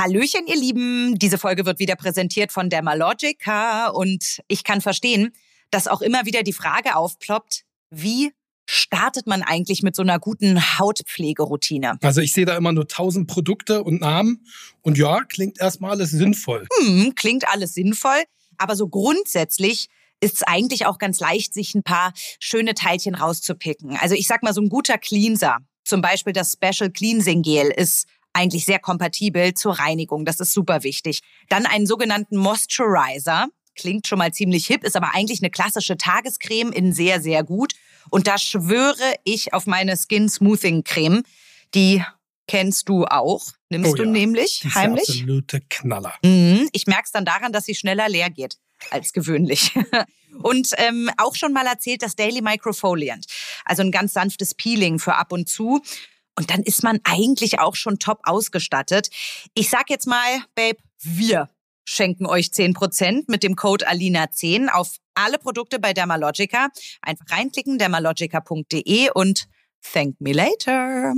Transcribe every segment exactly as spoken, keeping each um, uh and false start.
Hallöchen, ihr Lieben. Diese Folge wird wieder präsentiert von Dermalogica und ich kann verstehen, dass auch immer wieder die Frage aufploppt, wie startet man eigentlich mit so einer guten Hautpflegeroutine? Also ich sehe da immer nur tausend Produkte und Namen und ja, klingt erstmal alles sinnvoll. Hm, klingt alles sinnvoll, aber so grundsätzlich ist es eigentlich auch ganz leicht, sich ein paar schöne Teilchen rauszupicken. Also ich sag mal, so ein guter Cleanser, zum Beispiel das Special Cleansing Gel, ist eigentlich sehr kompatibel zur Reinigung. Das ist super wichtig. Dann einen sogenannten Moisturizer. Klingt schon mal ziemlich hip, ist aber eigentlich eine klassische Tagescreme in sehr, sehr gut. Und da schwöre ich auf meine Skin Smoothing Creme. Die kennst du auch. Nimmst oh du ja, nämlich die ist heimlich? Der absolute Knaller. Mhm. Ich merke es dann daran, dass sie schneller leer geht als gewöhnlich. Und ähm, auch schon mal erzählt, das Daily Microfoliant. Also ein ganz sanftes Peeling für ab und zu. Und dann ist man eigentlich auch schon top ausgestattet. Ich sag jetzt mal, Babe, wir schenken euch zehn Prozent mit dem Code Alina zehn auf alle Produkte bei Dermalogica. Einfach reinklicken, dermalogica punkt de und thank me later.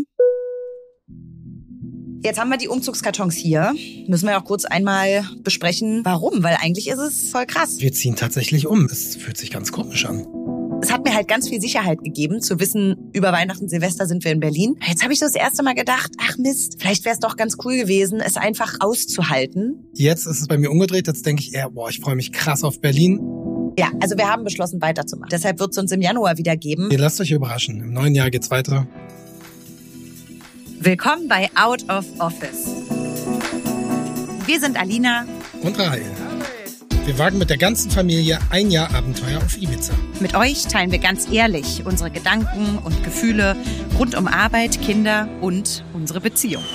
Jetzt haben wir die Umzugskartons hier. Müssen wir auch kurz einmal besprechen, warum. Weil eigentlich ist es voll krass. Wir ziehen tatsächlich um. Es fühlt sich ganz komisch an. Es hat mir halt ganz viel Sicherheit gegeben, zu wissen, über Weihnachten, Silvester sind wir in Berlin. Jetzt habe ich so das erste Mal gedacht, ach Mist, vielleicht wäre es doch ganz cool gewesen, es einfach auszuhalten. Jetzt ist es bei mir umgedreht. Jetzt denke ich eher, boah, ich freue mich krass auf Berlin. Ja, also wir haben beschlossen, weiterzumachen. Deshalb wird es uns im Januar wieder geben. Ihr lasst euch überraschen. Im neuen Jahr geht's weiter. Willkommen bei Out of Office. Wir sind Alina und Rahel. Wir wagen mit der ganzen Familie ein Jahr Abenteuer auf Ibiza. Mit euch teilen wir ganz ehrlich unsere Gedanken und Gefühle rund um Arbeit, Kinder und unsere Beziehung.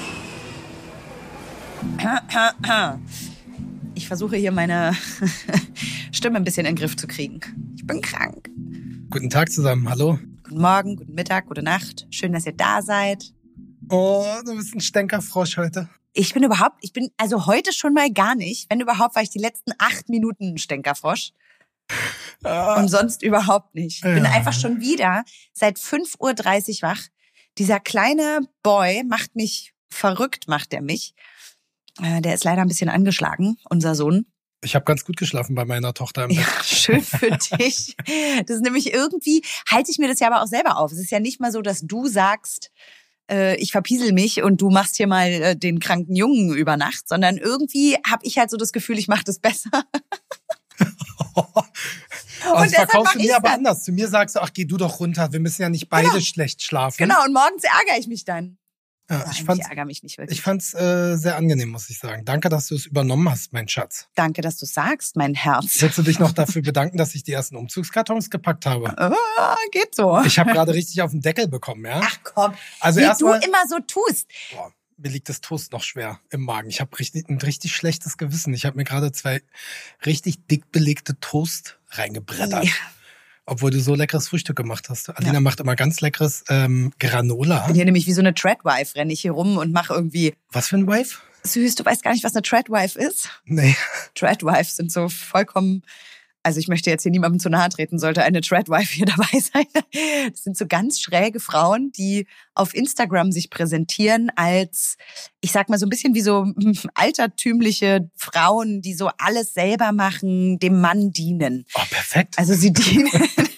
Ich versuche hier meine Stimme ein bisschen in den Griff zu kriegen. Ich bin krank. Guten Tag zusammen, hallo. Guten Morgen, guten Mittag, gute Nacht. Schön, dass ihr da seid. Oh, du bist ein Stänkerfrosch heute. Ich bin überhaupt, ich bin also heute schon mal gar nicht. Wenn überhaupt, war ich die letzten acht Minuten ein Stänkerfrosch. Ah. Und sonst überhaupt nicht. Ich bin ja. einfach schon wieder seit fünf Uhr dreißig wach. Dieser kleine Boy macht mich verrückt, macht er mich. Der ist leider ein bisschen angeschlagen, unser Sohn. Ich habe ganz gut geschlafen bei meiner Tochter im Bett. Ja, schön für dich. Das ist nämlich irgendwie, halte ich mir das ja aber auch selber auf. Es ist ja nicht mal so, dass du sagst, äh, ich verpiesel mich und du machst hier mal äh, den kranken Jungen über Nacht, sondern irgendwie habe ich halt so das Gefühl, ich mache das besser. Und das verkaufst du mir aber anders. Zu mir sagst du, ach, geh du doch runter, wir müssen ja nicht beide genau. schlecht schlafen. Genau, und morgens ärgere ich mich dann. Ja, ja, ich fand's, ich ärgere mich nicht wirklich. Ich fand's äh, sehr angenehm, muss ich sagen. Danke, dass du es übernommen hast, mein Schatz. Danke, dass du sagst, mein Herz. Willst du dich noch dafür bedanken, dass ich die ersten Umzugskartons gepackt habe? Ah, geht so. Ich habe gerade richtig auf den Deckel bekommen, ja? Ach komm, also wie erst du mal, immer so tust. Boah, mir liegt das Toast noch schwer im Magen. Ich habe richtig, ein richtig schlechtes Gewissen. Ich habe mir gerade zwei richtig dick belegte Toast reingebrettert. Ja. Obwohl du so leckeres Frühstück gemacht hast. Alina ja. macht immer ganz leckeres ähm, Granola. Ich bin hier nämlich wie so eine Tradwife, renne ich hier rum und mache irgendwie... Was für ein Wife? Süß, du weißt gar nicht, was eine Tradwife ist? Nee. Tradwives sind so vollkommen... Also ich möchte jetzt hier niemandem zu nahe treten, sollte eine Tradwife hier dabei sein. Das sind so ganz schräge Frauen, die auf Instagram sich präsentieren als, ich sag mal so ein bisschen wie so altertümliche Frauen, die so alles selber machen, dem Mann dienen. Oh, perfekt. Also sie dienen...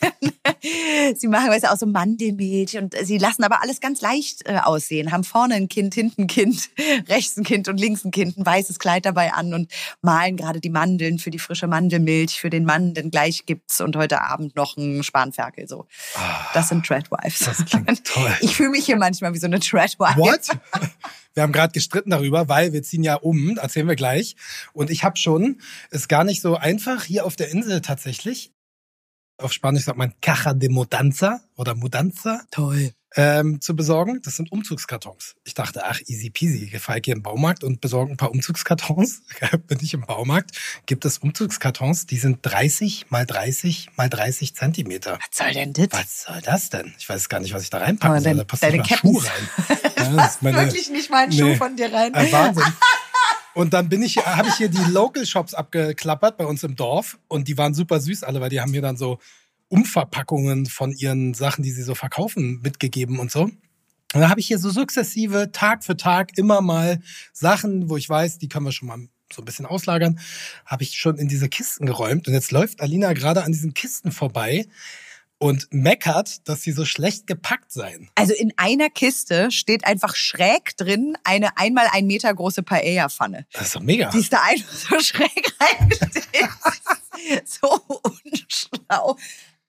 Sie machen, weißt du, auch so Mandelmilch und sie lassen aber alles ganz leicht äh, aussehen. Haben vorne ein Kind, hinten ein Kind, rechts ein Kind und links ein Kind, ein weißes Kleid dabei an und malen gerade die Mandeln für die frische Mandelmilch für den Mann, denn gleich gibt's und heute Abend noch ein Spanferkel. So. Das sind Tradwives. Das klingt toll. Ich fühle mich hier manchmal wie so eine Tradwife. What? Wir haben gerade gestritten darüber, weil wir ziehen ja um, erzählen wir gleich. Und ich habe schon, ist gar nicht so einfach hier auf der Insel tatsächlich. Auf Spanisch sagt man Caja de Mudanza oder Mudanza. Toll. Ähm, zu besorgen. Das sind Umzugskartons. Ich dachte, ach, easy peasy. Ich fahre hier im Baumarkt und besorge ein paar Umzugskartons. Bin ich im Baumarkt, gibt es Umzugskartons, die sind dreißig mal dreißig mal dreißig Zentimeter. Was soll denn das? Was soll das denn? Ich weiß gar nicht, was ich da reinpacken oh, soll. Da passt deine nicht mal Schuh rein. Ja, das ist meine, wirklich nicht mal ein Schuh nee, von dir rein. Äh, Wahnsinn. Und dann bin ich, habe ich hier die Local Shops abgeklappert bei uns im Dorf und die waren super süß alle, weil die haben mir dann so Umverpackungen von ihren Sachen, die sie so verkaufen, mitgegeben und so. Und dann habe ich hier so sukzessive, Tag für Tag, immer mal Sachen, wo ich weiß, die können wir schon mal so ein bisschen auslagern, habe ich schon in diese Kisten geräumt. Und jetzt läuft Alina gerade an diesen Kisten vorbei und meckert, dass sie so schlecht gepackt seien. Also in einer Kiste steht einfach schräg drin eine einmal ein Meter große Paella-Pfanne. Das ist doch mega. Die ist da einfach so schräg reingestellt. So unschlau.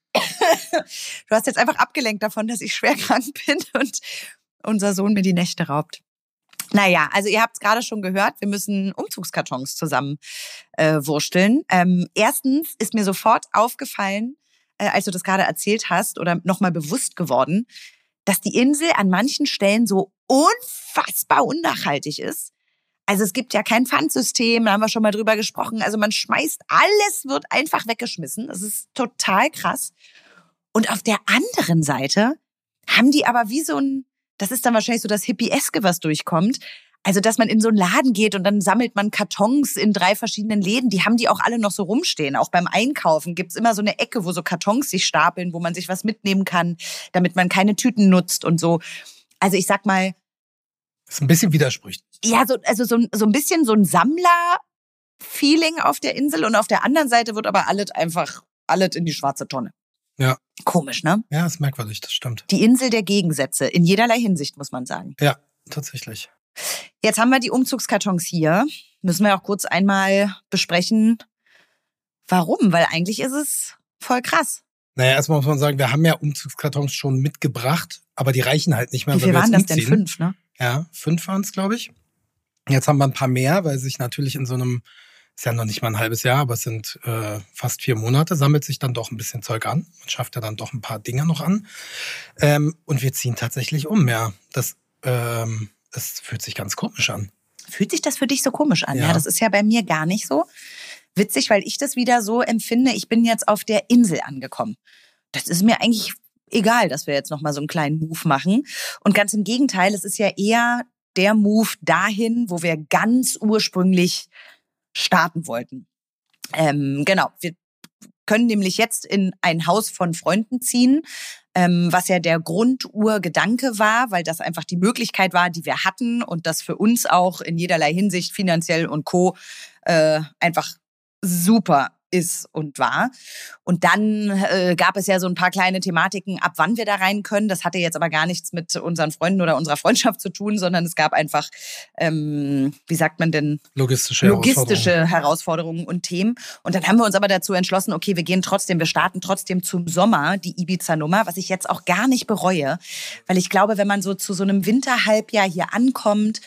Du hast jetzt einfach abgelenkt davon, dass ich schwer krank bin und unser Sohn mir die Nächte raubt. Naja, also ihr habt es gerade schon gehört, wir müssen Umzugskartons zusammen äh, wursteln. Ähm, erstens ist mir sofort aufgefallen, äh, als du das gerade erzählt hast oder nochmal bewusst geworden, dass die Insel an manchen Stellen so unfassbar unnachhaltig ist. Also es gibt ja kein Pfandsystem, da haben wir schon mal drüber gesprochen. Also man schmeißt, alles wird einfach weggeschmissen. Das ist total krass. Und auf der anderen Seite haben die aber wie so ein, das ist dann wahrscheinlich so das Hippieske, was durchkommt. Also, dass man in so einen Laden geht und dann sammelt man Kartons in drei verschiedenen Läden. Die haben die auch alle noch so rumstehen. Auch beim Einkaufen gibt's immer so eine Ecke, wo so Kartons sich stapeln, wo man sich was mitnehmen kann, damit man keine Tüten nutzt und so. Also ich sag mal... Das ist ein bisschen widersprüchlich. Ja, so, also so, so ein bisschen so ein Sammler-Feeling auf der Insel. Und auf der anderen Seite wird aber alles einfach, alles in die schwarze Tonne. Ja. Komisch, ne? Ja, ist merkwürdig, das stimmt. Die Insel der Gegensätze, in jederlei Hinsicht, muss man sagen. Ja, tatsächlich. Jetzt haben wir die Umzugskartons hier. Müssen wir auch kurz einmal besprechen, warum? Weil eigentlich ist es voll krass. Naja, erstmal muss man sagen, wir haben ja Umzugskartons schon mitgebracht, aber die reichen halt nicht mehr. Wie viel waren das denn? Fünf, ne? Ja, fünf waren es, glaube ich. Jetzt haben wir ein paar mehr, weil sich natürlich in so einem, ist ja noch nicht mal ein halbes Jahr, aber es sind äh, fast vier Monate, sammelt sich dann doch ein bisschen Zeug an. Man schafft ja dann doch ein paar Dinge noch an. Ähm, und wir ziehen tatsächlich um, ja. Das, ähm, das fühlt sich ganz komisch an. Fühlt sich das für dich so komisch an? Ja. Ja, das ist ja bei mir gar nicht so. Witzig, weil ich das wieder so empfinde, ich bin jetzt auf der Insel angekommen. Das ist mir eigentlich egal, dass wir jetzt nochmal so einen kleinen Move machen. Und ganz im Gegenteil, es ist ja eher der Move dahin, wo wir ganz ursprünglich starten wollten. Ähm, genau, wir können nämlich jetzt in ein Haus von Freunden ziehen, ähm, was ja der Grundurgedanke war, weil das einfach die Möglichkeit war, die wir hatten und das für uns auch in jederlei Hinsicht finanziell und Co. Äh, einfach super ist und war. Und dann äh, gab es ja so ein paar kleine Thematiken, ab wann wir da rein können. Das hatte jetzt aber gar nichts mit unseren Freunden oder unserer Freundschaft zu tun, sondern es gab einfach, ähm, wie sagt man denn? Logistische, Logistische Herausforderungen. Herausforderungen und Themen. Und dann haben wir uns aber dazu entschlossen, okay, wir gehen trotzdem, wir starten trotzdem zum Sommer die Ibiza-Nummer, was ich jetzt auch gar nicht bereue. Weil ich glaube, wenn man so zu so einem Winterhalbjahr hier ankommt,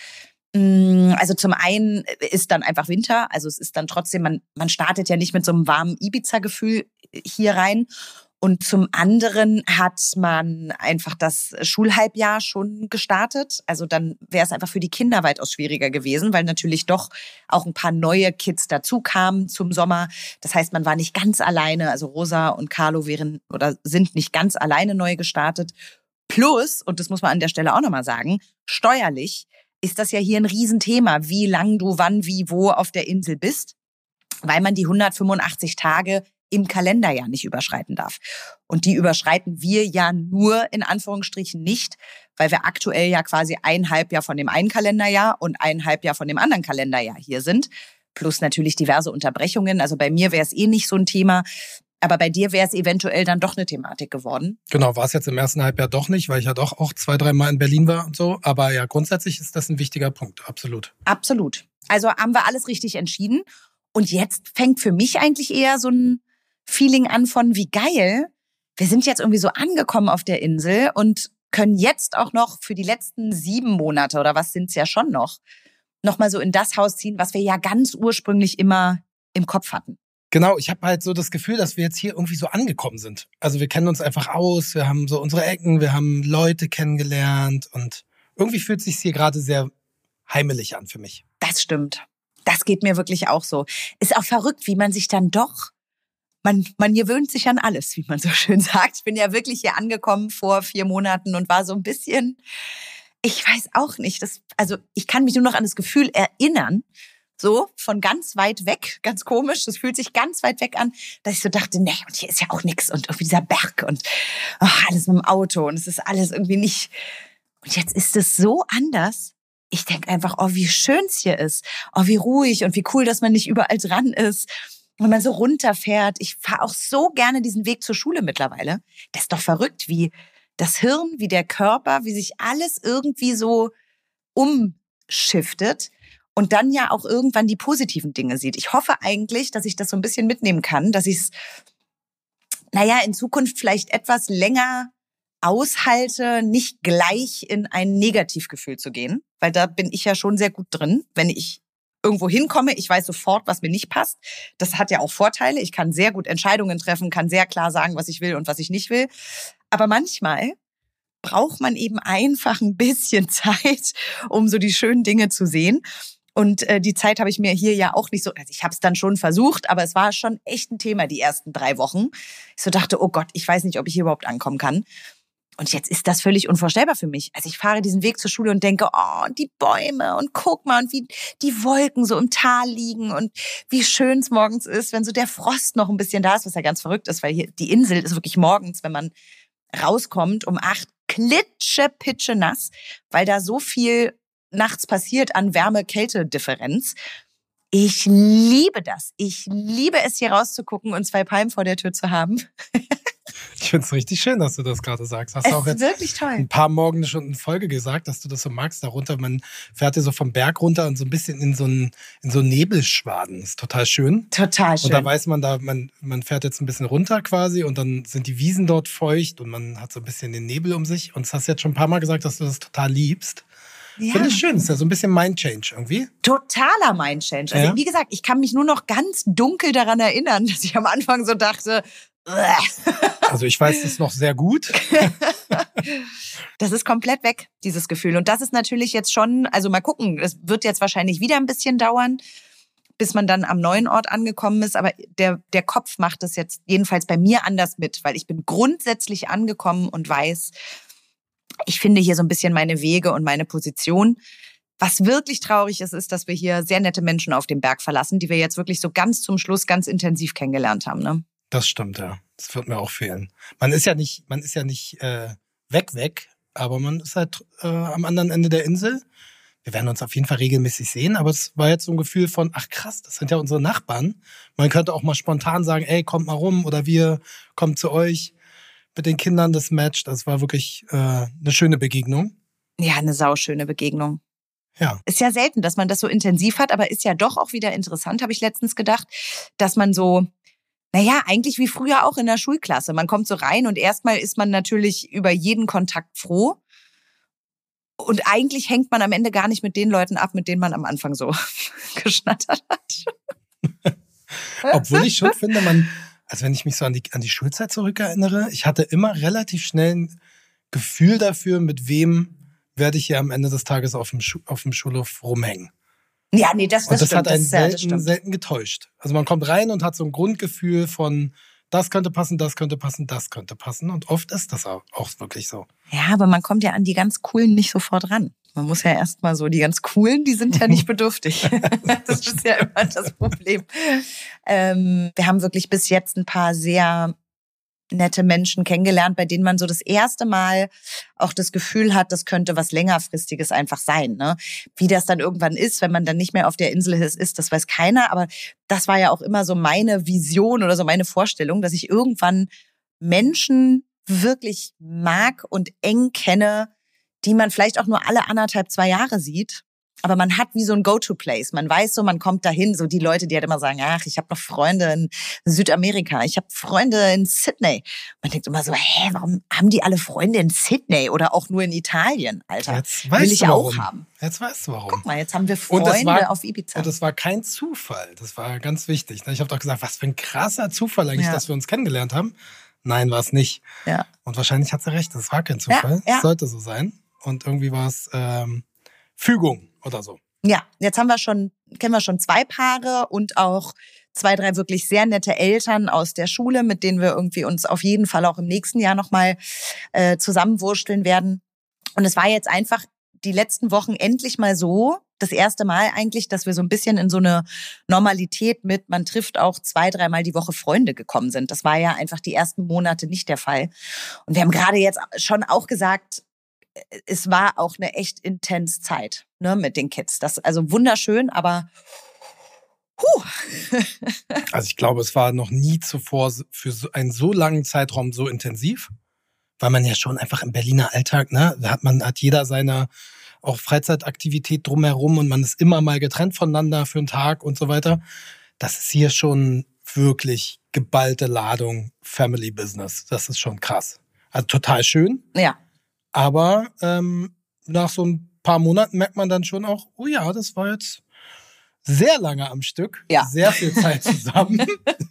also zum einen ist dann einfach Winter, also es ist dann trotzdem, man, man startet ja nicht mit so einem warmen Ibiza-Gefühl hier rein. Und zum anderen hat man einfach das Schulhalbjahr schon gestartet. Also dann wäre es einfach für die Kinder weitaus schwieriger gewesen, weil natürlich doch auch ein paar neue Kids dazu kamen zum Sommer. Das heißt, man war nicht ganz alleine. Also Rosa und Carlo wären oder sind nicht ganz alleine neu gestartet. Plus, und das muss man an der Stelle auch nochmal sagen, steuerlich ist das ja hier ein Riesenthema, wie lang du wann, wie, wo auf der Insel bist, weil man die hundertfünfundachtzig Tage im Kalenderjahr nicht überschreiten darf. Und die überschreiten wir ja nur in Anführungsstrichen nicht, weil wir aktuell ja quasi ein Halbjahr von dem einen Kalenderjahr und ein Halbjahr von dem anderen Kalenderjahr hier sind. Plus natürlich diverse Unterbrechungen. Also bei mir wäre es eh nicht so ein Thema. Aber bei dir wäre es eventuell dann doch eine Thematik geworden. Genau, war es jetzt im ersten Halbjahr doch nicht, weil ich ja doch auch zwei, drei Mal in Berlin war und so. Aber ja, grundsätzlich ist das ein wichtiger Punkt, absolut. Absolut. Also haben wir alles richtig entschieden. Und jetzt fängt für mich eigentlich eher so ein Feeling an von, wie geil. Wir sind jetzt irgendwie so angekommen auf der Insel und können jetzt auch noch für die letzten sieben Monate, oder was sind es ja schon noch, noch mal so in das Haus ziehen, was wir ja ganz ursprünglich immer im Kopf hatten. Genau, ich habe halt so das Gefühl, dass wir jetzt hier irgendwie so angekommen sind. Also wir kennen uns einfach aus, wir haben so unsere Ecken, wir haben Leute kennengelernt und irgendwie fühlt es sich hier gerade sehr heimelig an für mich. Das stimmt. Das geht mir wirklich auch so. Ist auch verrückt, wie man sich dann doch, man, man gewöhnt sich an alles, wie man so schön sagt. Ich bin ja wirklich hier angekommen vor vier Monaten und war so ein bisschen, ich weiß auch nicht, das, also ich kann mich nur noch an das Gefühl erinnern, so von ganz weit weg, ganz komisch, das fühlt sich ganz weit weg an, dass ich so dachte, nee, und hier ist ja auch nichts und irgendwie dieser Berg und ach, alles mit dem Auto und es ist alles irgendwie nicht, Und jetzt ist es so anders. Ich denke einfach, oh, wie schön es hier ist. Oh, wie ruhig und wie cool, dass man nicht überall dran ist. Wenn man so runterfährt. Ich fahre auch so gerne diesen Weg zur Schule mittlerweile. Das ist doch verrückt, wie das Hirn, wie der Körper, wie sich alles irgendwie so umschiftet und dann ja auch irgendwann die positiven Dinge sieht. Ich hoffe eigentlich, dass ich das so ein bisschen mitnehmen kann, dass ich es, naja, in Zukunft vielleicht etwas länger aushalte, nicht gleich in ein Negativgefühl zu gehen, weil da bin ich ja schon sehr gut drin. Wenn ich irgendwo hinkomme, ich weiß sofort, was mir nicht passt. Das hat ja auch Vorteile. Ich kann sehr gut Entscheidungen treffen, kann sehr klar sagen, was ich will und was ich nicht will. Aber manchmal braucht man eben einfach ein bisschen Zeit, um so die schönen Dinge zu sehen. Und äh, die Zeit habe ich mir hier ja auch nicht so, also ich habe es dann schon versucht, aber es war schon echt ein Thema die ersten drei Wochen. Ich so dachte, oh Gott, ich weiß nicht, ob ich hier überhaupt ankommen kann. Und jetzt ist das völlig unvorstellbar für mich. Also ich fahre diesen Weg zur Schule und denke, oh, die Bäume und guck mal und wie die Wolken so im Tal liegen und wie schön es morgens ist, wenn so der Frost noch ein bisschen da ist, was ja ganz verrückt ist, weil hier die Insel ist wirklich morgens, wenn man rauskommt, um acht klitschepitsche nass, weil da so viel nachts passiert an Wärme-Kälte-Differenz. Ich liebe das. Ich liebe es, hier rauszugucken und zwei Palmen vor der Tür zu haben. Ich finde es richtig schön, dass du das gerade sagst. Hast es du auch ist jetzt wirklich toll. Ein paar Morgen schon in Folge gesagt, dass du das so magst. Darunter, man fährt ja so vom Berg runter und so ein bisschen in so einen, in so einen Nebelschwaden. Das ist total schön. Total schön. Und da weiß man, da man, man fährt jetzt ein bisschen runter quasi und dann sind die Wiesen dort feucht und man hat so ein bisschen den Nebel um sich. Und das hast du jetzt schon ein paar Mal gesagt, dass du das total liebst. Ja. Finde ich schön. Das ist ja so ein bisschen Mind-Change irgendwie. Totaler Mind-Change. Also ja. Wie gesagt, ich kann mich nur noch ganz dunkel daran erinnern, dass ich am Anfang so dachte, also ich weiß das noch sehr gut. Das ist komplett weg, dieses Gefühl. Und das ist natürlich jetzt schon, also mal gucken, es wird jetzt wahrscheinlich wieder ein bisschen dauern, bis man dann am neuen Ort angekommen ist. Aber der, der Kopf macht das jetzt jedenfalls bei mir anders mit, weil ich bin grundsätzlich angekommen und weiß, ich finde hier so ein bisschen meine Wege und meine Position. Was wirklich traurig ist, ist, dass wir hier sehr nette Menschen auf dem Berg verlassen, die wir jetzt wirklich so ganz zum Schluss ganz intensiv kennengelernt haben, ne? Das stimmt, ja. Das wird mir auch fehlen. Man ist ja nicht, man ist ja nicht äh, weg, weg, aber man ist halt äh, am anderen Ende der Insel. Wir werden uns auf jeden Fall regelmäßig sehen, aber es war jetzt so ein Gefühl von, ach krass, das sind ja unsere Nachbarn. Man könnte auch mal spontan sagen, ey, kommt mal rum oder wir kommen zu euch mit den Kindern. Das Match, das war wirklich äh, eine schöne Begegnung. Ja, eine sauschöne Begegnung. Ja. Ist ja selten, dass man das so intensiv hat, aber ist ja doch auch wieder interessant, habe ich letztens gedacht, dass man so, naja, eigentlich wie früher auch in der Schulklasse. Man kommt so rein und erstmal ist man natürlich über jeden Kontakt froh. Und eigentlich hängt man am Ende gar nicht mit den Leuten ab, mit denen man am Anfang so geschnattert hat. Obwohl ich schon finde, man, also wenn ich mich so an die, an die Schulzeit zurückerinnere, ich hatte immer relativ schnell ein Gefühl dafür, mit wem werde ich hier am Ende des Tages auf dem, Schu- auf dem Schulhof rumhängen. Ja, nee, das, das, und das stimmt. hat einen das, ja, das selten, stimmt. selten getäuscht. Also man kommt rein und hat so ein Grundgefühl von, das könnte passen, das könnte passen, das könnte passen. Und oft ist das auch, auch wirklich so. Ja, aber man kommt ja an die ganz Coolen nicht sofort ran. Man muss ja erstmal so, die ganz Coolen, die sind ja nicht bedürftig. Das ist ja immer das Problem. Ähm, wir haben wirklich bis jetzt ein paar sehr nette Menschen kennengelernt, bei denen man so das erste Mal auch das Gefühl hat, das könnte was längerfristiges einfach sein, ne? Wie das dann irgendwann ist, wenn man dann nicht mehr auf der Insel ist, ist, das weiß keiner. Aber das war ja auch immer so meine Vision oder so meine Vorstellung, dass ich irgendwann Menschen wirklich mag und eng kenne, die man vielleicht auch nur alle anderthalb, zwei Jahre sieht. Aber man hat wie so ein Go-to-Place. Man weiß so, man kommt dahin. So die Leute, die halt immer sagen, ach, ich habe noch Freunde in Südamerika, ich habe Freunde in Sydney. Man denkt immer so, hä, warum haben die alle Freunde in Sydney oder auch nur in Italien, Alter? Jetzt weißt Will ich du warum. auch haben. Jetzt weißt du warum. Guck mal, jetzt haben wir Und das Freunde war, auf Ibiza. Und das war kein Zufall. Das war ganz wichtig. Ich habe doch gesagt, was für ein krasser Zufall eigentlich, Ja. dass wir uns kennengelernt haben. Nein, war es nicht. Ja. Und wahrscheinlich hat sie recht, das war kein Zufall. Ja, ja. Es sollte so sein. Und irgendwie war es ähm, Fügung oder so. Ja, jetzt haben wir schon, kennen wir schon zwei Paare und auch zwei, drei wirklich sehr nette Eltern aus der Schule, mit denen wir irgendwie uns auf jeden Fall auch im nächsten Jahr nochmal äh, zusammenwursteln werden. Und es war jetzt einfach die letzten Wochen endlich mal so, das erste Mal eigentlich, dass wir so ein bisschen in so eine Normalität mit, man trifft auch zwei, dreimal die Woche Freunde gekommen sind. Das war ja einfach die ersten Monate nicht der Fall. Und wir haben gerade jetzt schon auch gesagt, es war auch eine echt intens Zeit, ne, mit den Kids. Das also wunderschön, aber huh. Also ich glaube, es war noch nie zuvor für so einen so langen Zeitraum so intensiv, weil man ja schon einfach im Berliner Alltag, ne, da hat man hat jeder seine auch Freizeitaktivität drumherum und man ist immer mal getrennt voneinander für einen Tag und so weiter. Das ist hier schon wirklich geballte Ladung Family Business. Das ist schon krass. Also total schön. Ja. Aber ähm, nach so ein paar Monaten merkt man dann schon auch, oh ja, das war jetzt sehr lange am Stück. Ja. Sehr viel Zeit zusammen.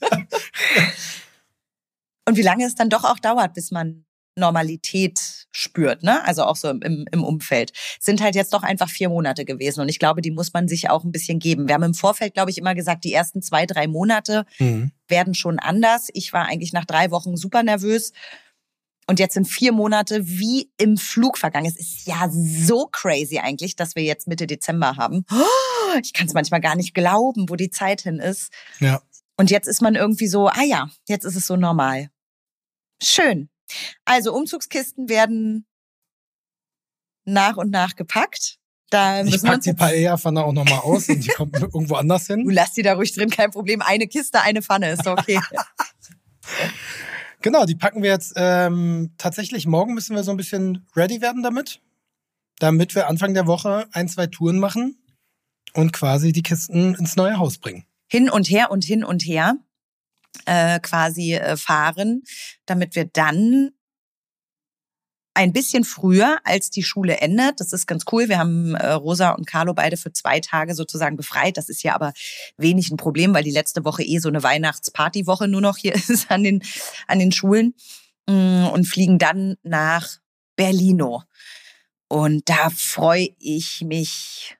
Und wie lange es dann doch auch dauert, bis man Normalität spürt, ne? Also auch so im, im Umfeld. Sind halt jetzt doch einfach vier Monate gewesen und ich glaube, die muss man sich auch ein bisschen geben. Wir haben im Vorfeld, glaube ich, immer gesagt, die ersten zwei, drei Monate mhm. werden schon anders. Ich war eigentlich nach drei Wochen super nervös und jetzt sind vier Monate wie im Flug vergangen. Es ist ja so crazy eigentlich, dass wir jetzt Mitte Dezember haben. Ich kann es manchmal gar nicht glauben, wo die Zeit hin ist. Ja. Und jetzt ist man irgendwie so, ah ja, jetzt ist es so normal. Schön. Also Umzugskisten werden nach und nach gepackt. Da ich pack die Paella-Pfanne auch nochmal aus und die kommt irgendwo anders hin. Du lass die da ruhig drin, kein Problem. Eine Kiste, eine Pfanne, ist okay. Genau, die packen wir jetzt ähm, tatsächlich. Morgen müssen wir so ein bisschen ready werden damit, damit wir Anfang der Woche ein, zwei Touren machen und quasi die Kisten ins neue Haus bringen. Hin und her und hin und her. Äh, quasi äh, fahren, damit wir dann ein bisschen früher, als die Schule endet, das ist ganz cool, wir haben äh, Rosa und Carlo beide für zwei Tage sozusagen befreit, das ist ja aber wenig ein Problem, weil die letzte Woche eh so eine Weihnachtspartywoche nur noch hier ist an den, an den Schulen und fliegen dann nach Berlino. Und da freue ich mich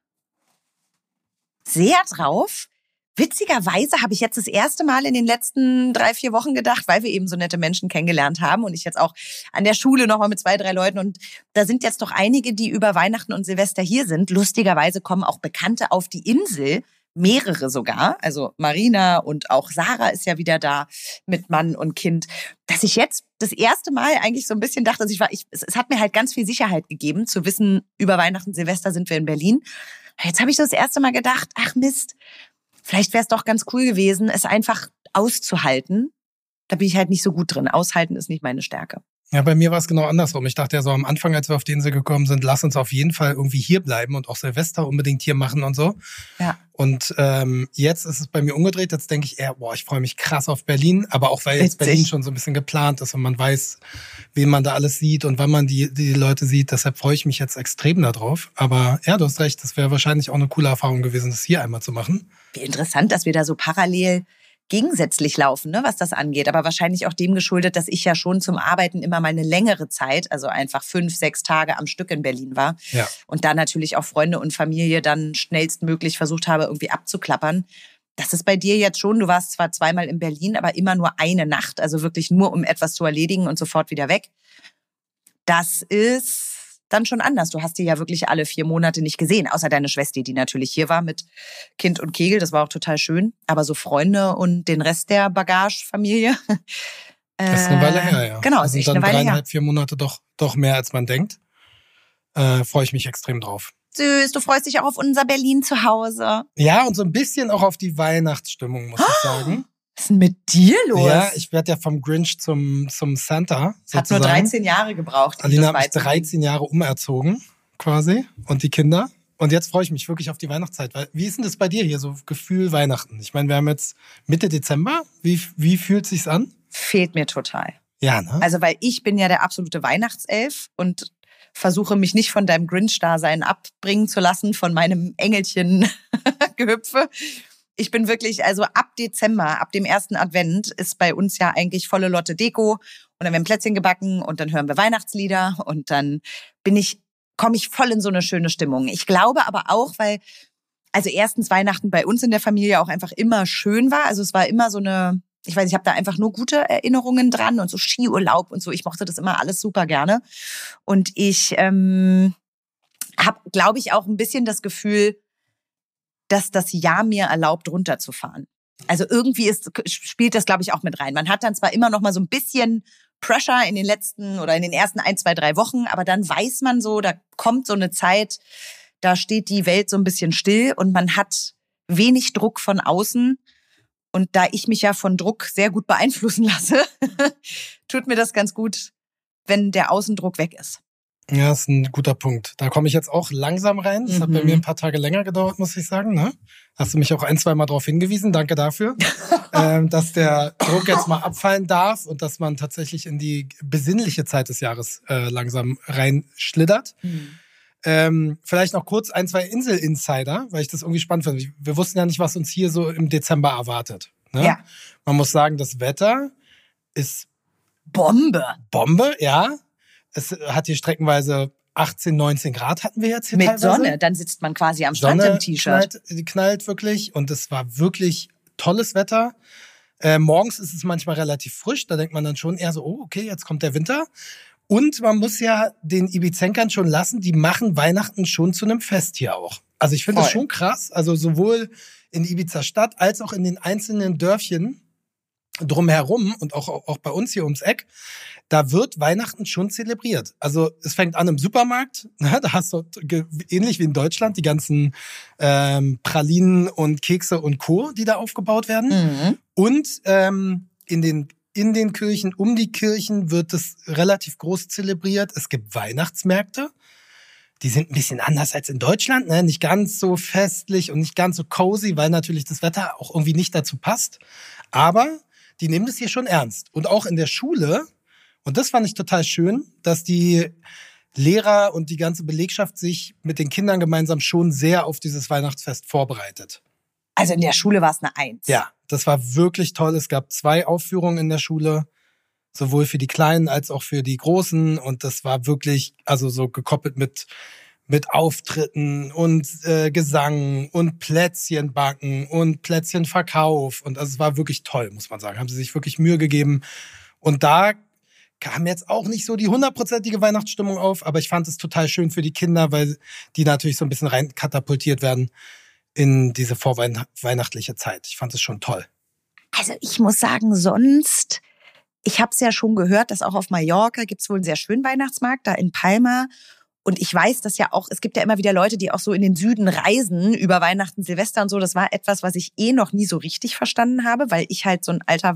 sehr drauf. Witzigerweise habe ich jetzt das erste Mal in den letzten drei, vier Wochen gedacht, weil wir eben so nette Menschen kennengelernt haben und ich jetzt auch an der Schule nochmal mit zwei, drei Leuten und da sind jetzt doch einige, die über Weihnachten und Silvester hier sind. Lustigerweise kommen auch Bekannte auf die Insel, mehrere sogar, also Marina und auch Sarah ist ja wieder da mit Mann und Kind, dass ich jetzt das erste Mal eigentlich so ein bisschen dachte, also ich war, ich, es, es hat mir halt ganz viel Sicherheit gegeben, zu wissen, über Weihnachten, Silvester sind wir in Berlin. Jetzt habe ich so das erste Mal gedacht, ach Mist, vielleicht wäre es doch ganz cool gewesen, es einfach auszuhalten. Da bin ich halt nicht so gut drin. Aushalten ist nicht meine Stärke. Ja, bei mir war es genau andersrum. Ich dachte ja so am Anfang, als wir auf die Insel gekommen sind, lass uns auf jeden Fall irgendwie hier bleiben und auch Silvester unbedingt hier machen und so. Ja. Und ähm, jetzt ist es bei mir umgedreht. Jetzt denke ich eher, boah, ich freue mich krass auf Berlin. Aber auch, weil jetzt Berlin schon so ein bisschen geplant ist und man weiß, wen man da alles sieht und wann man die, die Leute sieht. Deshalb freue ich mich jetzt extrem darauf. Aber ja, du hast recht, das wäre wahrscheinlich auch eine coole Erfahrung gewesen, das hier einmal zu machen. Wie interessant, dass wir da so parallel gegensätzlich laufen, ne, was das angeht. Aber wahrscheinlich auch dem geschuldet, dass ich ja schon zum Arbeiten immer mal eine längere Zeit, also einfach fünf, sechs Tage am Stück in Berlin war. Ja. Und da natürlich auch Freunde und Familie dann schnellstmöglich versucht habe, irgendwie abzuklappern. Das ist bei dir jetzt schon, du warst zwar zweimal in Berlin, aber immer nur eine Nacht, also wirklich nur, um etwas zu erledigen und sofort wieder weg. Das ist dann schon anders. Du hast die ja wirklich alle vier Monate nicht gesehen, außer deine Schwester, die natürlich hier war mit Kind und Kegel. Das war auch total schön. Aber so Freunde und den Rest der Bagage-Familie. Das ist eine Weile her, ja. Genau, das ist echt sind dann eine Weile dreieinhalb, her. vier Monate doch, doch mehr, als man denkt. Äh, freue ich mich extrem drauf. Süß, du freust dich auch auf unser Berlin zu Hause. Ja, und so ein bisschen auch auf die Weihnachtsstimmung, muss ich sagen. Was ist denn mit dir los? Ja, ich werde ja vom Grinch zum, zum Santa. Sozusagen. Hat nur dreizehn Jahre gebraucht. Alina hat mich dreizehn Jahre umerzogen, quasi. Und die Kinder. Und jetzt freue ich mich wirklich auf die Weihnachtszeit. Weil, wie ist denn das bei dir hier, so Gefühl Weihnachten? Ich meine, wir haben jetzt Mitte Dezember. Wie, wie fühlt sich's an? Fehlt mir total. Ja, ne? Also, weil ich bin ja der absolute Weihnachtself und versuche mich nicht von deinem Grinch-Dasein abbringen zu lassen, von meinem Engelchen-Gehüpfe. Ich bin wirklich, also ab Dezember, ab dem ersten Advent ist bei uns ja eigentlich volle Lotte Deko und dann werden Plätzchen gebacken und dann hören wir Weihnachtslieder und dann bin ich, komme ich voll in so eine schöne Stimmung. Ich glaube aber auch, weil, also erstens Weihnachten bei uns in der Familie auch einfach immer schön war. Also es war immer so eine, ich weiß, ich habe da einfach nur gute Erinnerungen dran und so Skiurlaub und so. Ich mochte das immer alles super gerne. Und ich ähm, habe, glaube ich, auch ein bisschen das Gefühl, dass das Jahr mir erlaubt, runterzufahren. Also irgendwie ist, spielt das, glaube ich, auch mit rein. Man hat dann zwar immer noch mal so ein bisschen Pressure in den letzten oder in den ersten ein, zwei, drei Wochen. Aber dann weiß man so, da kommt so eine Zeit, da steht die Welt so ein bisschen still und man hat wenig Druck von außen. Und da ich mich ja von Druck sehr gut beeinflussen lasse, tut mir das ganz gut, wenn der Außendruck weg ist. Ja, das ist ein guter Punkt. Da komme ich jetzt auch langsam rein. Das mhm. hat bei mir ein paar Tage länger gedauert, muss ich sagen. Ne? Hast du mich auch ein, zwei Mal darauf hingewiesen. Danke dafür. ähm, dass der Druck jetzt mal abfallen darf und dass man tatsächlich in die besinnliche Zeit des Jahres äh, langsam reinschlittert. Mhm. Ähm, vielleicht noch kurz ein, zwei Insel-Insider, weil ich das irgendwie spannend finde. Wir wussten ja nicht, was uns hier so im Dezember erwartet. Ne? Ja. Man muss sagen, das Wetter ist Bombe. Bombe, ja. Es hat hier streckenweise achtzehn, neunzehn Grad hatten wir jetzt hier mit teilweise. Sonne, dann sitzt man quasi am Strand im T-Shirt. Knallt, knallt wirklich und es war wirklich tolles Wetter. Äh, morgens ist es manchmal relativ frisch, da denkt man dann schon eher so, oh, okay, jetzt kommt der Winter. Und man muss ja den Ibizenkern schon lassen, die machen Weihnachten schon zu einem Fest hier auch. Also ich finde das schon krass, also sowohl in Ibiza Stadt als auch in den einzelnen Dörfchen drumherum und auch, auch bei uns hier ums Eck, da wird Weihnachten schon zelebriert. Also es fängt an im Supermarkt, ne, da hast du ähnlich wie in Deutschland die ganzen ähm, Pralinen und Kekse und Co., die da aufgebaut werden. Mhm. Und ähm, in den In den Kirchen, um die Kirchen wird es relativ groß zelebriert. Es gibt Weihnachtsmärkte. Die sind ein bisschen anders als in Deutschland, ne? Nicht ganz so festlich und nicht ganz so cozy, weil natürlich das Wetter auch irgendwie nicht dazu passt. Aber die nehmen das hier schon ernst. Und auch in der Schule, und das fand ich total schön, dass die Lehrer und die ganze Belegschaft sich mit den Kindern gemeinsam schon sehr auf dieses Weihnachtsfest vorbereitet. Also in der Schule war es eine Eins. Ja, das war wirklich toll. Es gab zwei Aufführungen in der Schule, sowohl für die Kleinen als auch für die Großen. Und das war wirklich, also so gekoppelt mit mit Auftritten und äh, Gesang und Plätzchenbacken und Plätzchenverkauf. Und also es war wirklich toll, muss man sagen. Haben sie sich wirklich Mühe gegeben. Und da kam jetzt auch nicht so die hundertprozentige Weihnachtsstimmung auf, aber ich fand es total schön für die Kinder, weil die natürlich so ein bisschen rein katapultiert werden in diese vorweihnachtliche Zeit. Ich fand es schon toll. Also ich muss sagen, sonst, ich habe es ja schon gehört, dass auch auf Mallorca gibt es wohl einen sehr schönen Weihnachtsmarkt, da in Palma. Und ich weiß, dass ja auch, es gibt ja immer wieder Leute, die auch so in den Süden reisen über Weihnachten, Silvester und so. Das war etwas, was ich eh noch nie so richtig verstanden habe, weil ich halt so ein alter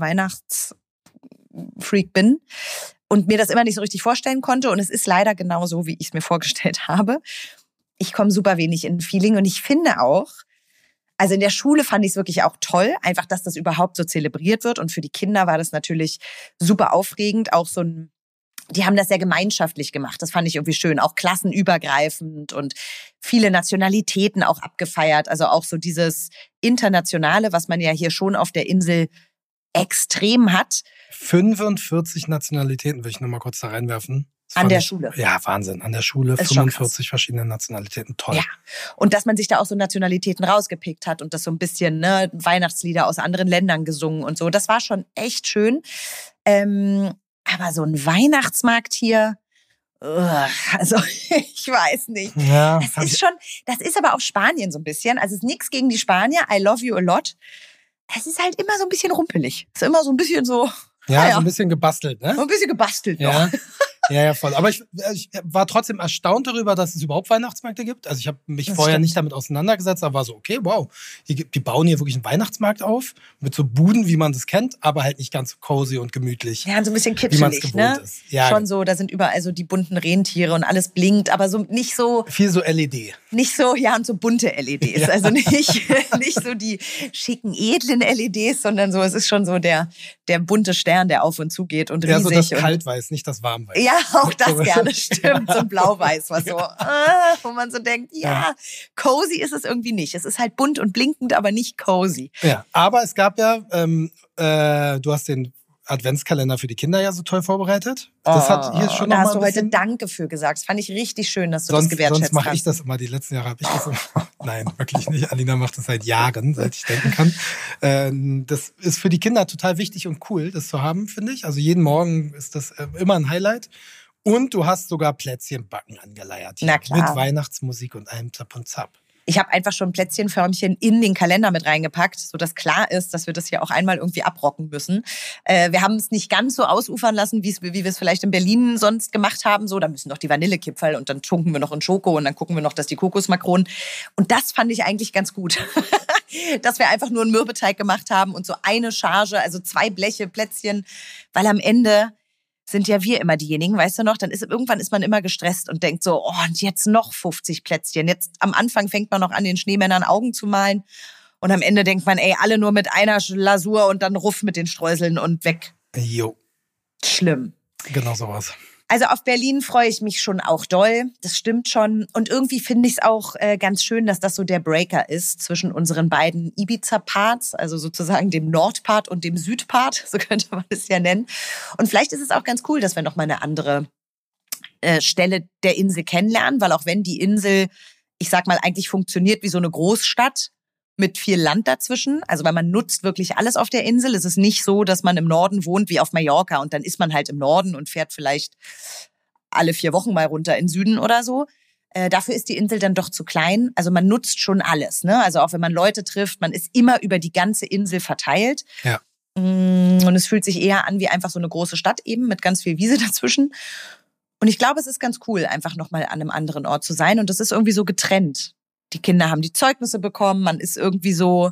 Weihnachtsfreak bin und mir das immer nicht so richtig vorstellen konnte. Und es ist leider genau so, wie ich es mir vorgestellt habe. Ich komme super wenig in Feeling und ich finde auch, also in der Schule fand ich es wirklich auch toll, einfach, dass das überhaupt so zelebriert wird. Und für die Kinder war das natürlich super aufregend. Auch so ein, die haben das sehr gemeinschaftlich gemacht. Das fand ich irgendwie schön. Auch klassenübergreifend und viele Nationalitäten auch abgefeiert. Also auch so dieses Internationale, was man ja hier schon auf der Insel extrem hat. fünfundvierzig Nationalitäten will ich nur mal kurz da reinwerfen. An der Schule. Ja, Wahnsinn. An der Schule ist fünfundvierzig verschiedene Nationalitäten. Toll. Ja. Und dass man sich da auch so Nationalitäten rausgepickt hat und das so ein bisschen, ne, Weihnachtslieder aus anderen Ländern gesungen und so. Das war schon echt schön. Ähm, aber so ein Weihnachtsmarkt hier, ugh, also ich weiß nicht. Ja, das ist schon, das ist aber auch Spanien so ein bisschen. Also es ist nichts gegen die Spanier. I love you a lot. Es ist halt immer so ein bisschen rumpelig. Es ist immer so ein bisschen so. Ja, naja, so ein bisschen gebastelt, ne? So ein bisschen gebastelt noch. Ja. Ja, ja, voll. Aber ich, ich war trotzdem erstaunt darüber, dass es überhaupt Weihnachtsmärkte gibt. Also ich habe mich das vorher stimmt. nicht damit auseinandergesetzt, aber war so, okay, wow. Die, die bauen hier wirklich einen Weihnachtsmarkt auf, mit so Buden, wie man das kennt, aber halt nicht ganz so cozy und gemütlich. Ja, so ein bisschen kitschig, ne? Ist. Ja, schon so, da sind überall so die bunten Rentiere und alles blinkt, aber so nicht so... Viel so L E D. Nicht so, ja, und so bunte L E Ds. Ja. Also nicht, nicht so die schicken, edlen L E Ds, sondern so, es ist schon so der, der bunte Stern, der auf und zu geht und riesig. Ja, so das Kaltweiß, nicht das Warmweiß. Ja, auch das gerne, stimmt. So ein Blau-Weiß, was so, äh, wo man so denkt, ja, ja, cozy ist es irgendwie nicht. Es ist halt bunt und blinkend, aber nicht cozy. Ja, aber es gab ja, ähm, äh, du hast den Adventskalender für die Kinder ja so toll vorbereitet. Das oh, hat hier schon da noch hast mal du ein heute Danke für gesagt. Das fand ich richtig schön, dass du sonst, das gewertschätzt hast. Sonst mache ich das immer. Die letzten Jahre habe ich das immer. Nein, wirklich nicht. Alina macht das seit Jahren, seit ich denken kann. Ähm, das ist für die Kinder total wichtig und cool, das zu haben, finde ich. Also jeden Morgen ist das äh, immer ein Highlight. Und du hast sogar Plätzchenbacken angeleiert. Hier, Na klar. Mit Weihnachtsmusik und allem Zap und Zap. Ich habe einfach schon Plätzchenförmchen in den Kalender mit reingepackt, sodass klar ist, dass wir das hier auch einmal irgendwie abrocken müssen. Äh, wir haben es nicht ganz so ausufern lassen, wie wir es vielleicht in Berlin sonst gemacht haben. So, da müssen doch die Vanillekipferl und dann tunken wir noch in Schoko und dann gucken wir noch, dass die Kokosmakronen. Und das fand ich eigentlich ganz gut. Dass wir einfach nur einen Mürbeteig gemacht haben und so eine Charge, also zwei Bleche Plätzchen, weil am Ende sind ja wir immer diejenigen, weißt du noch, dann ist irgendwann ist man immer gestresst und denkt so, oh, und jetzt noch fünfzig Plätzchen. Jetzt am Anfang fängt man noch an, den Schneemännern Augen zu malen und am Ende denkt man, ey, alle nur mit einer Lasur und dann ruff mit den Streuseln und weg. Jo. Schlimm. Genau sowas. Also auf Berlin freue ich mich schon auch doll, das stimmt schon. Und irgendwie finde ich es auch äh, ganz schön, dass das so der Breaker ist zwischen unseren beiden Ibiza-Parts, also sozusagen dem Nordpart und dem Südpart, so könnte man es ja nennen. Und vielleicht ist es auch ganz cool, dass wir nochmal eine andere äh, Stelle der Insel kennenlernen, weil auch wenn die Insel, ich sag mal, eigentlich funktioniert wie so eine Großstadt, mit viel Land dazwischen, also weil man nutzt wirklich alles auf der Insel. Es ist nicht so, dass man im Norden wohnt wie auf Mallorca und dann ist man halt im Norden und fährt vielleicht alle vier Wochen mal runter in den Süden oder so. Äh, dafür ist die Insel dann doch zu klein. Also man nutzt schon alles, ne? Also auch wenn man Leute trifft, man ist immer über die ganze Insel verteilt. Ja. Und es fühlt sich eher an wie einfach so eine große Stadt eben mit ganz viel Wiese dazwischen. Und ich glaube, es ist ganz cool, einfach nochmal an einem anderen Ort zu sein. Und das ist irgendwie so getrennt. Die Kinder haben die Zeugnisse bekommen, man ist irgendwie so,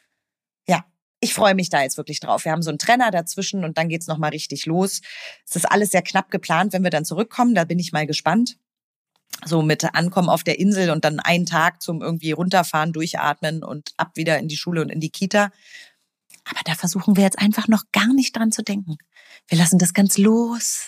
ja, ich freue mich da jetzt wirklich drauf. Wir haben so einen Trenner dazwischen und dann geht's nochmal richtig los. Es ist alles sehr knapp geplant, wenn wir dann zurückkommen, da bin ich mal gespannt. So mit Ankommen auf der Insel und dann einen Tag zum irgendwie runterfahren, durchatmen und ab wieder in die Schule und in die Kita. Aber da versuchen wir jetzt einfach noch gar nicht dran zu denken. Wir lassen das ganz los.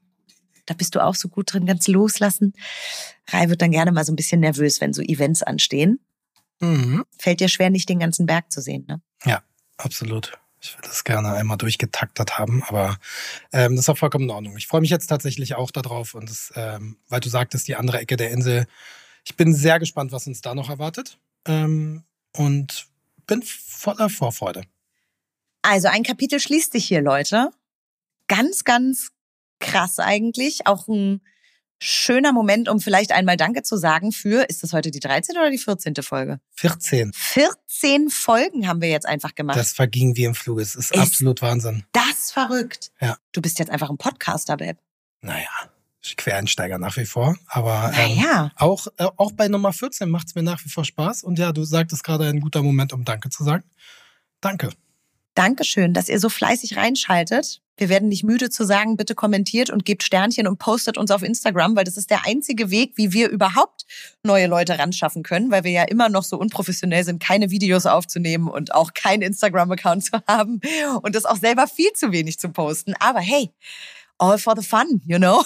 Da bist du auch so gut drin, ganz loslassen. Rai wird dann gerne mal so ein bisschen nervös, wenn so Events anstehen. Mhm. Fällt dir schwer, nicht den ganzen Berg zu sehen, ne? Ja, absolut. Ich würde das gerne einmal durchgetaktet haben, aber ähm, das ist auch vollkommen in Ordnung. Ich freue mich jetzt tatsächlich auch darauf und das, ähm, weil du sagtest, die andere Ecke der Insel. Ich bin sehr gespannt, was uns da noch erwartet ähm, und bin voller Vorfreude. Also ein Kapitel schließt sich hier, Leute. Ganz, ganz krass eigentlich. Auch ein schöner Moment, um vielleicht einmal Danke zu sagen für, ist das heute die dreizehnte oder die vierzehnte Folge? vierzehn. vierzehn Folgen haben wir jetzt einfach gemacht. Das verging wie im Fluge. Es ist, ist absolut Wahnsinn. Das verrückt. Ja. Du bist jetzt einfach ein Podcaster, Babe. Naja, Quereinsteiger nach wie vor. Aber ähm, naja. auch, äh, auch bei Nummer vierzehn macht es mir nach wie vor Spaß. Und ja, du sagtest gerade ein guter Moment, um Danke zu sagen. Danke. Dankeschön, dass ihr so fleißig reinschaltet. Wir werden nicht müde zu sagen, bitte kommentiert und gebt Sternchen und postet uns auf Instagram, weil das ist der einzige Weg, wie wir überhaupt neue Leute ranschaffen können, weil wir ja immer noch so unprofessionell sind, keine Videos aufzunehmen und auch keinen Instagram-Account zu haben und das auch selber viel zu wenig zu posten. Aber hey, all for the fun, you know?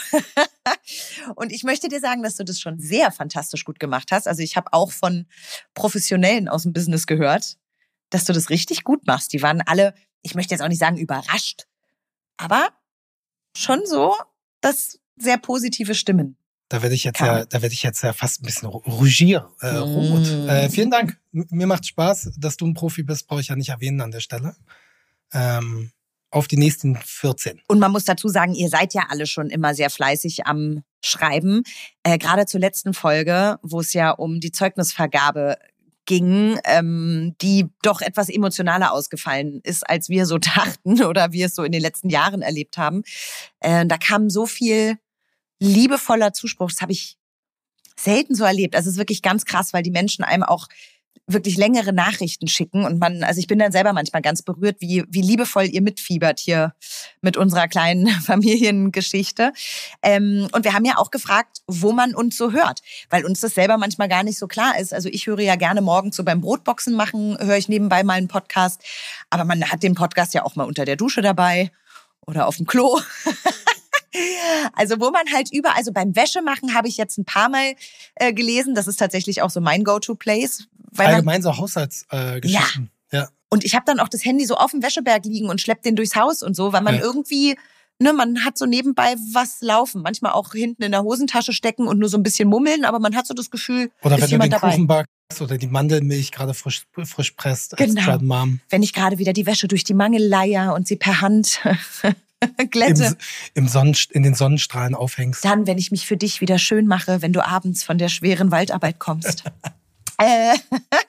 Und ich möchte dir sagen, dass du das schon sehr fantastisch gut gemacht hast. Also ich habe auch von Professionellen aus dem Business gehört, dass du das richtig gut machst. Die waren alle, ich möchte jetzt auch nicht sagen überrascht, aber schon so, dass sehr positive Stimmen. Da werde ich jetzt ja, da werde ich jetzt ja fast ein bisschen rougier, äh, rot. Mm. Äh, vielen Dank. M- mir macht Spaß, dass du ein Profi bist, brauche ich ja nicht erwähnen an der Stelle. Ähm, auf die nächsten vierzehn. Und man muss dazu sagen, ihr seid ja alle schon immer sehr fleißig am Schreiben. Äh, gerade zur letzten Folge, wo es ja um die Zeugnisvergabe ging, ähm, die doch etwas emotionaler ausgefallen ist, als wir so dachten oder wir es so in den letzten Jahren erlebt haben. Äh, da kam so viel liebevoller Zuspruch, das habe ich selten so erlebt. Also es ist wirklich ganz krass, weil die Menschen einem auch wirklich längere Nachrichten schicken und man, also ich bin dann selber manchmal ganz berührt, wie wie liebevoll ihr mitfiebert hier mit unserer kleinen Familiengeschichte. Ähm, und wir haben ja auch gefragt, wo man uns so hört, weil uns das selber manchmal gar nicht so klar ist. Also ich höre ja gerne morgens so beim Brotboxen machen, höre ich nebenbei mal einen Podcast, aber man hat den Podcast ja auch mal unter der Dusche dabei oder auf dem Klo. Also wo man halt überall, also beim Wäschemachen habe ich jetzt ein paar Mal äh, gelesen, das ist tatsächlich auch so mein Go-to-Place. Weil allgemein so Haushaltsgeschichten. Äh, ja. ja. Und ich habe dann auch das Handy so auf dem Wäscheberg liegen und schlepp den durchs Haus und so, weil man ja. irgendwie, ne, man hat so nebenbei was laufen. Manchmal auch hinten in der Hosentasche stecken und nur so ein bisschen mummeln, aber man hat so das Gefühl, oder ist wenn jemand du den dabei. Kuchen backst oder die Mandelmilch gerade frisch, frisch presst. Genau. Als Mom. Wenn ich gerade wieder die Wäsche durch die Mangel leier und sie per Hand glätte. Im, im Sonnenst- in den Sonnenstrahlen aufhängst. Dann, wenn ich mich für dich wieder schön mache, wenn du abends von der schweren Waldarbeit kommst. Äh,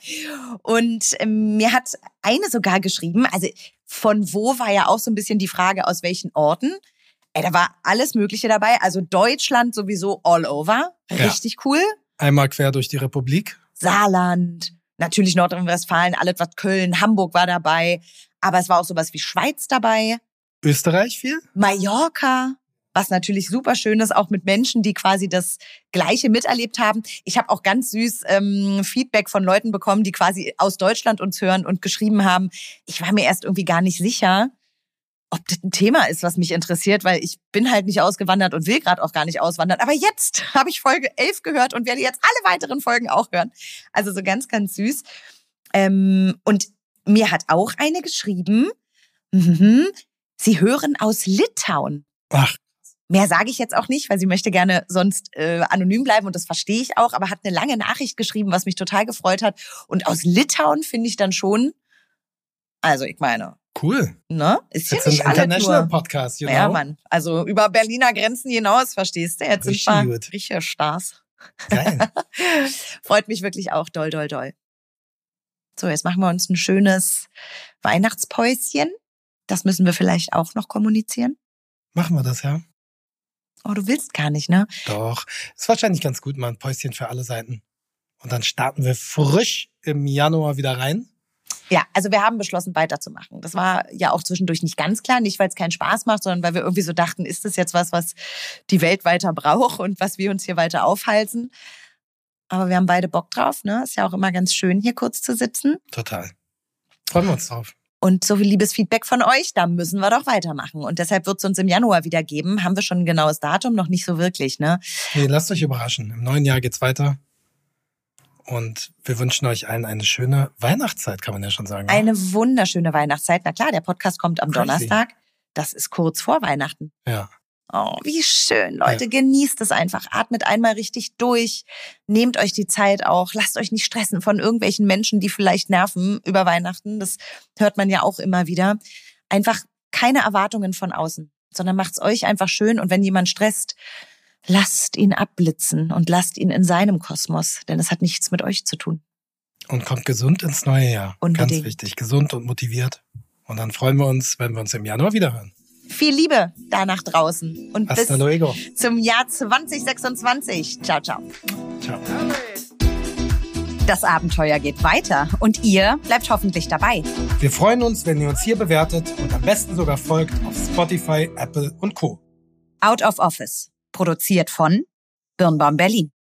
und ähm, mir hat eine sogar geschrieben, also von wo war ja auch so ein bisschen die Frage, aus welchen Orten. Ey, da war alles Mögliche dabei. Also Deutschland sowieso all over. Richtig ja. cool. Einmal quer durch die Republik. Saarland, natürlich Nordrhein-Westfalen, alles was Köln, Hamburg war dabei. Aber es war auch sowas wie Schweiz dabei. Österreich viel? Mallorca, was natürlich super schön ist, auch mit Menschen, die quasi das Gleiche miterlebt haben. Ich habe auch ganz süß ähm, Feedback von Leuten bekommen, die quasi aus Deutschland uns hören und geschrieben haben, ich war mir erst irgendwie gar nicht sicher, ob das ein Thema ist, was mich interessiert, weil ich bin halt nicht ausgewandert und will gerade auch gar nicht auswandern. Aber jetzt habe ich Folge elf gehört und werde jetzt alle weiteren Folgen auch hören. Also so ganz, ganz süß. Ähm, und mir hat auch eine geschrieben, mhm, sie hören aus Litauen. Ach. Mehr sage ich jetzt auch nicht, weil sie möchte gerne sonst äh, anonym bleiben und das verstehe ich auch, aber hat eine lange Nachricht geschrieben, was mich total gefreut hat. Und aus Litauen finde ich dann schon, also ich meine... Cool. Ne? Ist ja jetzt nicht ein alles International nur, Podcast, you know? Ja, Mann. Also über Berliner Grenzen hinaus, verstehst du? Jetzt richtig sind wir gut. richtige Stars. Geil. Freut mich wirklich auch doll, doll, doll. So, jetzt machen wir uns ein schönes Weihnachtspäuschen. Das müssen wir vielleicht auch noch kommunizieren. Machen wir das, ja? Oh, du willst gar nicht, ne? Doch. Ist wahrscheinlich ganz gut, mal ein Päuschen für alle Seiten. Und dann starten wir frisch im Januar wieder rein. Ja, also wir haben beschlossen, weiterzumachen. Das war ja auch zwischendurch nicht ganz klar, nicht weil es keinen Spaß macht, sondern weil wir irgendwie so dachten, ist das jetzt was, was die Welt weiter braucht und was wir uns hier weiter aufhalsen. Aber wir haben beide Bock drauf, ne? Ist ja auch immer ganz schön, hier kurz zu sitzen. Total. Freuen wir uns drauf. Und so viel liebes Feedback von euch, da müssen wir doch weitermachen. Und deshalb wird es uns im Januar wieder geben. Haben wir schon ein genaues Datum? Noch nicht so wirklich, ne? Nee, lasst euch überraschen. Im neuen Jahr geht's weiter. Und wir wünschen euch allen eine schöne Weihnachtszeit, kann man ja schon sagen. Eine oder? Wunderschöne Weihnachtszeit. Na klar, der Podcast kommt am Crazy. Donnerstag. Das ist kurz vor Weihnachten. Ja. Oh, wie schön, Leute. Ja. Genießt es einfach. Atmet einmal richtig durch. Nehmt euch die Zeit auch. Lasst euch nicht stressen von irgendwelchen Menschen, die vielleicht nerven über Weihnachten. Das hört man ja auch immer wieder. Einfach keine Erwartungen von außen, sondern macht's euch einfach schön. Und wenn jemand stresst, lasst ihn abblitzen und lasst ihn in seinem Kosmos, denn es hat nichts mit euch zu tun. Und kommt gesund ins neue Jahr. Unbedingt. Ganz wichtig, gesund und motiviert. Und dann freuen wir uns, wenn wir uns im Januar wiederhören. Viel Liebe da nach draußen und Hasta bis luego. zum Jahr zwanzig sechsundzwanzig. Ciao, ciao. Ciao. Das Abenteuer geht weiter und ihr bleibt hoffentlich dabei. Wir freuen uns, wenn ihr uns hier bewertet und am besten sogar folgt auf Spotify, Apple und Co. Out of Office. Produziert von Birnbaum Berlin.